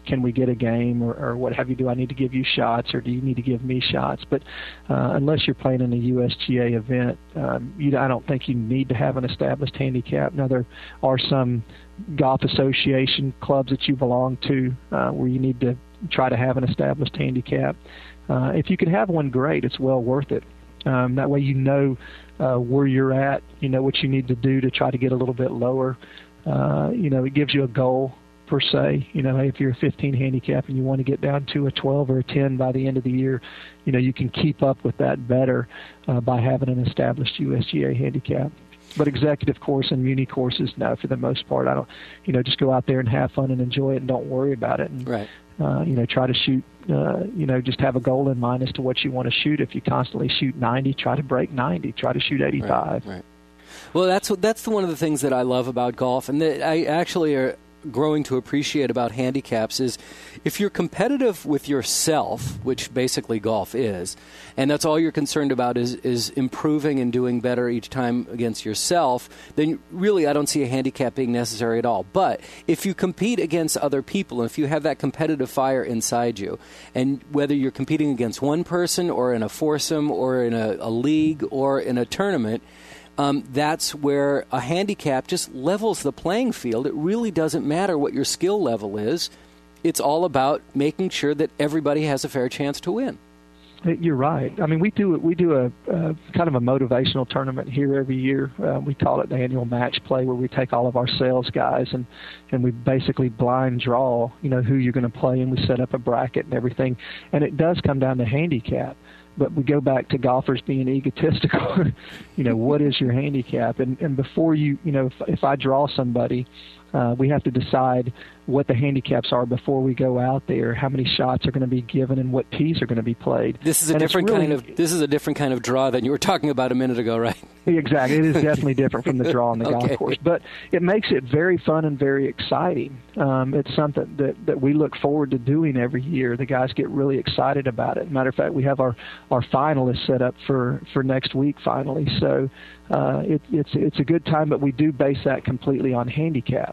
can we get a game or, or what have you? Do I need to give you shots or do you need to give me shots? But uh, unless you're playing in a U S G A event, um, you, I don't think you need to have an established handicap. Now, there are some golf association clubs that you belong to uh, where you need to try to have an established handicap. Uh, if you can have one, great. It's well worth it. Um, that way you know uh, where you're at, you know what you need to do to try to get a little bit lower. Uh, you know, it gives you a goal, per se. You know, hey, if you're a fifteen handicap and you want to get down to a twelve or a ten by the end of the year, you know, you can keep up with that better uh, by having an established U S G A handicap. But executive course and muni courses, no, for the most part, I don't, you know, just go out there and have fun and enjoy it and don't worry about it. And, right. Uh, you know, try to shoot, uh, you know, just have a goal in mind as to what you want to shoot. If you constantly shoot ninety, try to break ninety. Try to shoot eighty-five. Right. right. Well, that's what, that's one of the things that I love about golf, and that I actually are growing to appreciate about handicaps is if you're competitive with yourself, which basically golf is, and that's all you're concerned about is, is improving and doing better each time against yourself, then really I don't see a handicap being necessary at all. But if you compete against other people, and if you have that competitive fire inside you, and whether you're competing against one person or in a foursome or in a, a league or in a tournament, Um, that's where a handicap just levels the playing field. It really doesn't matter what your skill level is. It's all about making sure that everybody has a fair chance to win. You're right. I mean, we do we do a, a kind of a motivational tournament here every year. Uh, we call it the annual match play, where we take all of our sales guys and, and we basically blind draw, you know, who you're going to play, and we set up a bracket and everything. And it does come down to handicap. But we go back to golfers being egotistical. You know, what is your handicap? And and before you, you know, if, if I draw somebody, uh, we have to decide what the handicaps are before we go out there, how many shots are going to be given, and what tees are going to be played. This is a and different really, kind of this is a different kind of draw than you were talking about a minute ago, right? Exactly. It is definitely different from the draw on the okay. golf course, but it makes it very fun and very exciting. Um, it's something that, that we look forward to doing every year. The guys get really excited about it. Matter of fact, we have our, our finalists set up for, for next week finally. So uh, it, it's it's a good time, but we do base that completely on handicap.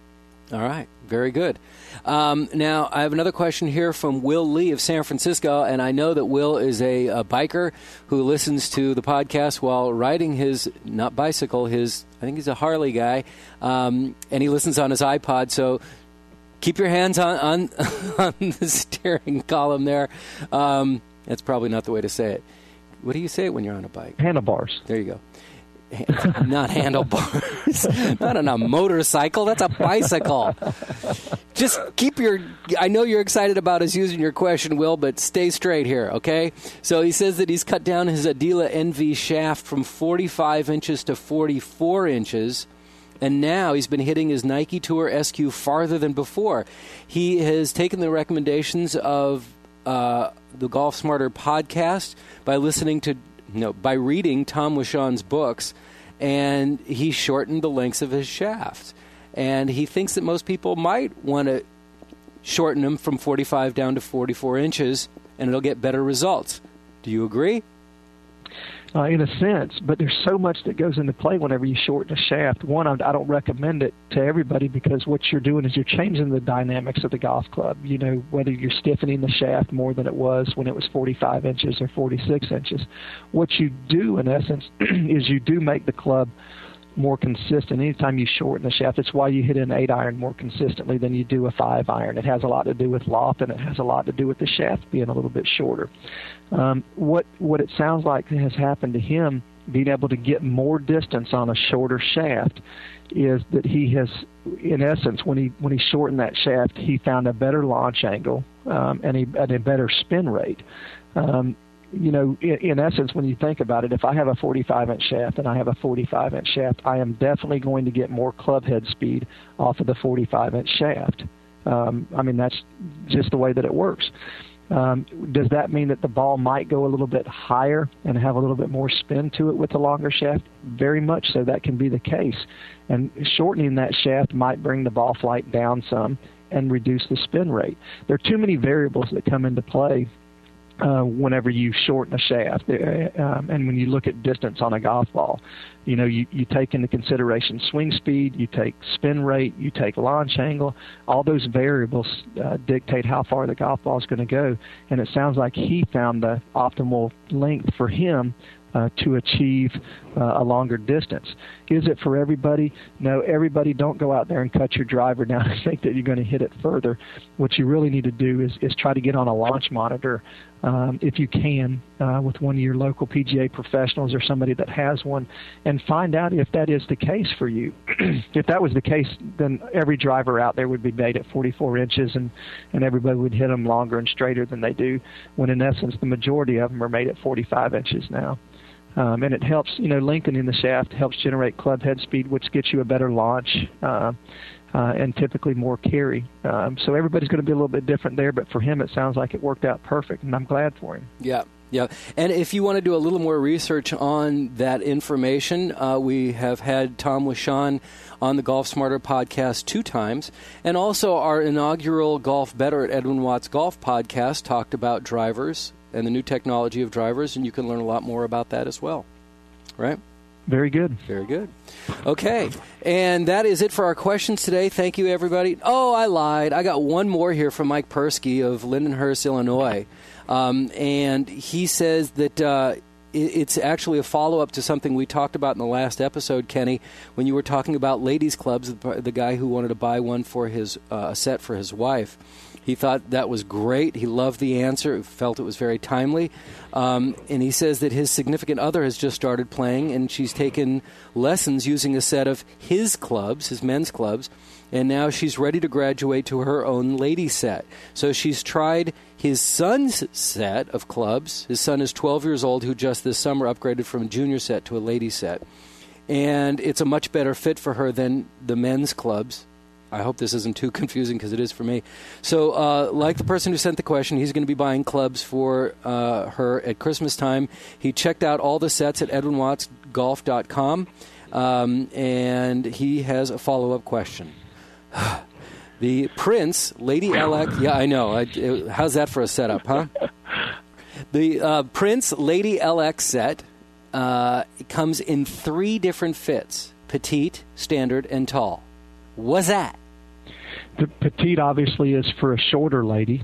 All right. Very good. Um, now, I have another question here from Will Lee of San Francisco, and I know that Will is a, a biker who listens to the podcast while riding his, not bicycle, his, I think he's a Harley guy, um, and he listens on his iPod, so keep your hands on, on, on the steering column there. Um, that's probably not the way to say it. What do you say when you're on a bike? Handlebars. There you go. Not handlebars. Not on a motorcycle. That's a bicycle. Just keep your... I know you're excited about us using your question, Will, but stay straight here, okay? So he says that he's cut down his Adila N V shaft from forty-five inches to forty-four inches, and now he's been hitting his Nike Tour S Q farther than before. He has taken the recommendations of uh, the Golf Smarter podcast by listening to No, by reading Tom Wishon's books, and he shortened the lengths of his shaft. And he thinks that most people might want to shorten them from forty-five down to forty-four inches, and it'll get better results. Do you agree? Uh, in a sense, but there's so much that goes into play whenever you shorten a shaft. One, I don't recommend it to everybody because what you're doing is you're changing the dynamics of the golf club. You know, whether you're stiffening the shaft more than it was when it was forty-five inches or forty-six inches. What you do, in essence, is you do make the club more consistent. Anytime you shorten the shaft, it's why you hit an eight iron more consistently than you do a five iron. It has a lot to do with loft, and it has a lot to do with the shaft being a little bit shorter. Um, what what it sounds like has happened to him, being able to get more distance on a shorter shaft, is that he has, in essence, when he when he shortened that shaft, he found a better launch angle um, and, a, and a better spin rate. Um, You know, in, in essence, when you think about it, if I have a forty-five inch shaft and I have a forty-five inch shaft, I am definitely going to get more club head speed off of the forty-five inch shaft. Um, I mean, that's just the way that it works. Um, does that mean that the ball might go a little bit higher and have a little bit more spin to it with the longer shaft? Very much so. That can be the case. And shortening that shaft might bring the ball flight down some and reduce the spin rate. There are too many variables that come into play uh, whenever you shorten a shaft. Uh, um, and when you look at distance on a golf ball, you know, you, you take into consideration swing speed, you take spin rate, you take launch angle. All those variables uh, dictate how far the golf ball is going to go. And it sounds like he found the optimal length for him Uh, to achieve uh, a longer distance. Is it for everybody? No, everybody don't go out there and cut your driver down and think that you're going to hit it further. What you really need to do is, is try to get on a launch monitor um, if you can uh, with one of your local P G A professionals or somebody that has one, and find out if that is the case for you. If that was the case, then every driver out there would be made at forty-four inches and, and everybody would hit them longer and straighter than they do, when in essence the majority of them are made at forty-five inches now. Um, and it helps, you know, lengthening the shaft helps generate club head speed, which gets you a better launch uh, uh, and typically more carry. Um, so everybody's going to be a little bit different there, but for him it sounds like it worked out perfect, and I'm glad for him. Yeah. Yeah, and if you want to do a little more research on that information, uh, we have had Tom Wishon on the Golf Smarter podcast two times, and also our inaugural Golf Better at Edwin Watts Golf podcast talked about drivers and the new technology of drivers, and you can learn a lot more about that as well, right? Very good. Very good. Okay, and that is it for our questions today. Thank you, everybody. Oh, I lied. I got one more here from Mike Persky of Lindenhurst, Illinois. Um, and he says that uh, it, it's actually a follow-up to something we talked about in the last episode, Kenny, when you were talking about ladies' clubs, the, the guy who wanted to buy one for his uh, a set for his wife. He thought that was great. He loved the answer, felt it was very timely. Um, and he says that his significant other has just started playing, and she's taken lessons using a set of his clubs, his men's clubs, and now she's ready to graduate to her own lady set. So she's tried his son's set of clubs. His son is twelve years old, who just this summer upgraded from a junior set to a lady set. And it's a much better fit for her than the men's clubs. I hope this isn't too confusing, because it is for me. So uh, like the person who sent the question, he's going to be buying clubs for uh, her at Christmas time. He checked out all the sets at edwin watts golf dot com, um, and he has a follow-up question. The Prince, Lady L X, yeah, I know. I, it, how's that for a setup, huh? The uh, Prince Lady L X set uh, comes in three different fits: petite, standard, and tall. What's that? The petite obviously is for a shorter lady,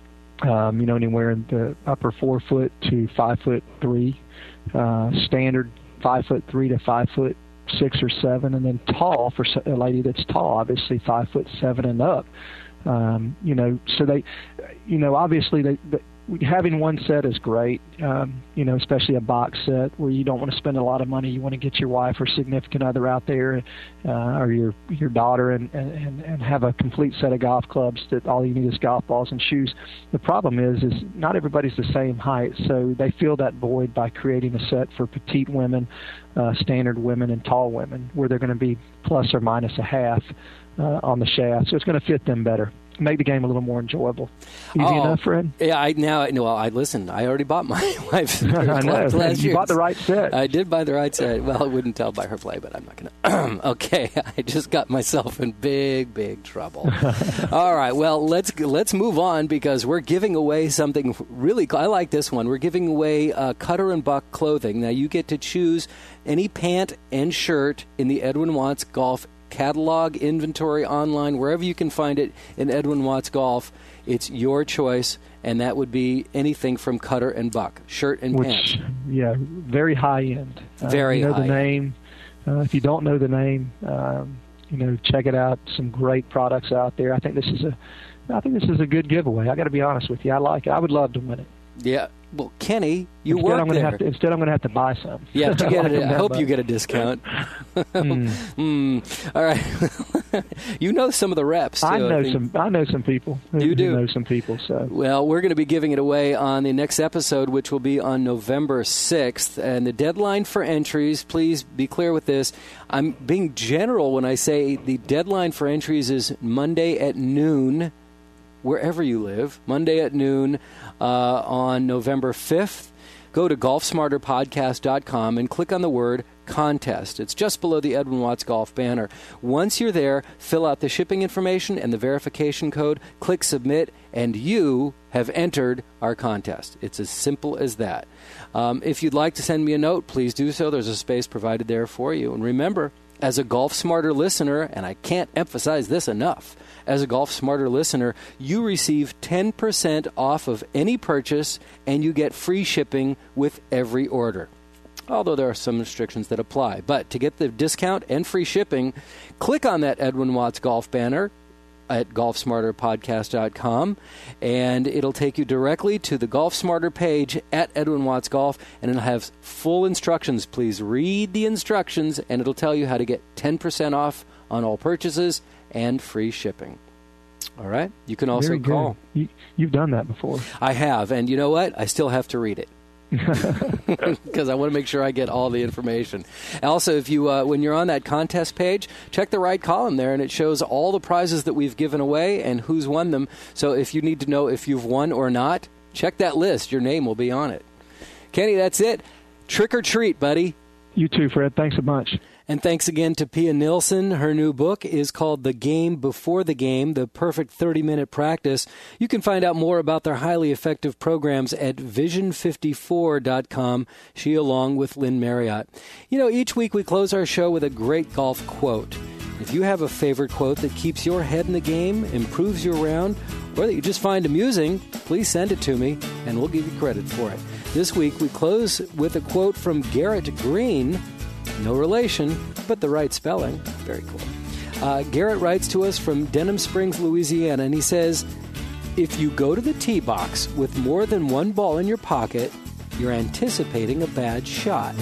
um, you know, anywhere in the upper four foot to five foot three. Uh, standard, five foot three to five foot six or seven, and then tall for a lady that's tall, obviously five foot seven and up. Um, you know, so they, you know, obviously they, they having one set is great, um, you know, especially a box set where you don't want to spend a lot of money. You want to get your wife or significant other out there, uh, or your your daughter, and, and, and have a complete set of golf clubs that all you need is golf balls and shoes. The problem is, is not everybody's the same height, so they fill that void by creating a set for petite women, uh, standard women, and tall women, where they're going to be plus or minus a half uh, on the shaft. So it's going to fit them better. Make the game a little more enjoyable. Easy oh, enough, Fred? Yeah, I now no. Well, I listen. I already bought my wife's. I know. Last you year. bought the right set. I did buy the right set. Well, I wouldn't tell by her play, but I'm not going to. Okay, I just got myself in big, big trouble. All right. Well, let's let's move on, because we're giving away something really. I like this one. We're giving away uh, Cutter and Buck clothing. Now you get to choose any pant and shirt in the Edwin Watts Golf catalog, inventory, online, wherever you can find it in Edwin Watts Golf. It's your choice, and that would be anything from Cutter and Buck, shirt and Which, pants. Yeah, very high end. Very uh, you know high the name. Uh, if you don't know the name, um, you know, check it out. Some great products out there. I think this is a, I think this is a good giveaway. I got to be honest with you. I like it. I would love to win it. Yeah. Well, Kenny, you instead, work I'm gonna there. Have to, instead, I'm going to have to buy some. Yeah, to get I, it, I hope you get a discount. mm. mm. All right. You know some of the reps, too. I know I some. I know some people. Who, you do who know some people. So well, we're going to be giving it away on the next episode, which will be on November sixth. And the deadline for entries, please be clear with this. I'm being general when I say the deadline for entries is Monday at noon, wherever you live. Monday at noon uh, on November fifth. Go to golf smarter podcast dot com and click on the word contest. It's just below the Edwin Watts Golf banner. Once you're there, fill out the shipping information and the verification code, click submit, and you have entered our contest. It's as simple as that. Um, if you'd like to send me a note, please do so. There's a space provided there for you. And remember, as a Golf Smarter listener, and I can't emphasize this enough, as a Golf Smarter listener, you receive ten percent off of any purchase, and you get free shipping with every order. Although there are some restrictions that apply. But to get the discount and free shipping, click on that Edwin Watts Golf banner at golf smarter podcast dot com, and it'll take you directly to the Golf Smarter page at Edwin Watts Golf, and it'll have full instructions. Please read the instructions, and it'll tell you how to get ten percent off on all purchases and free shipping. All right? You can also Very good. call. You, you've done that before. I have, and you know what? I still have to read it. Because I want to make sure I get all the information. Also, if you uh, when you're on that contest page, check the right column there, and it shows all the prizes that we've given away and who's won them. So if you need to know if you've won or not, check that list. Your name will be on it. Kenny, that's it. Trick or treat, buddy. You too, Fred. Thanks a bunch. And thanks again to Pia Nilsson. Her new book is called The Game Before the Game, The Perfect thirty-Minute Practice. You can find out more about their highly effective programs at vision fifty-four dot com, she along with Lynn Marriott. You know, each week we close our show with a great golf quote. If you have a favorite quote that keeps your head in the game, improves your round, or that you just find amusing, please send it to me, and we'll give you credit for it. This week we close with a quote from Garrett Green. No relation, but the right spelling. Very cool. Uh, Garrett writes to us from Denham Springs, Louisiana, and he says, if you go to the tee box with more than one ball in your pocket, you're anticipating a bad shot.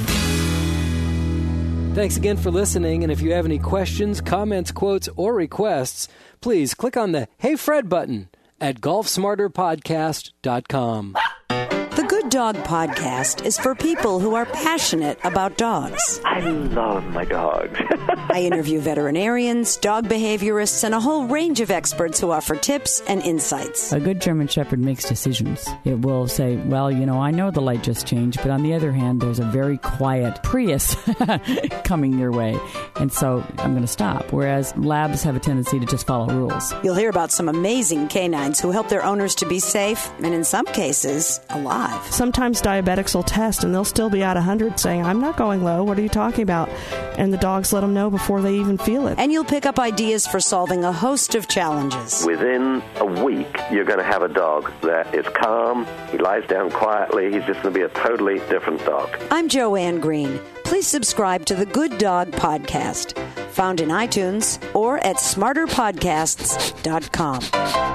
Thanks again for listening, and if you have any questions, comments, quotes, or requests, please click on the Hey Fred button at golf smarter podcast dot com. The Good Dog Podcast is for people who are passionate about dogs. I love my dogs. I interview veterinarians, dog behaviorists, and a whole range of experts who offer tips and insights. A good German Shepherd makes decisions. It will say, well, you know, I know the light just changed, but on the other hand, there's a very quiet Prius coming your way, and so I'm going to stop. Whereas labs have a tendency to just follow rules. You'll hear about some amazing canines who help their owners to be safe, and in some cases, alive. Sometimes diabetics will test and they'll still be at one hundred saying, I'm not going low, what are you talking about? And the dogs let them know before they even feel it. And you'll pick up ideas for solving a host of challenges. Within a week, you're going to have a dog that is calm, he lies down quietly, he's just going to be a totally different dog. I'm Joanne Green. Please subscribe to the Good Dog Podcast, found in iTunes or at smarter podcasts dot com.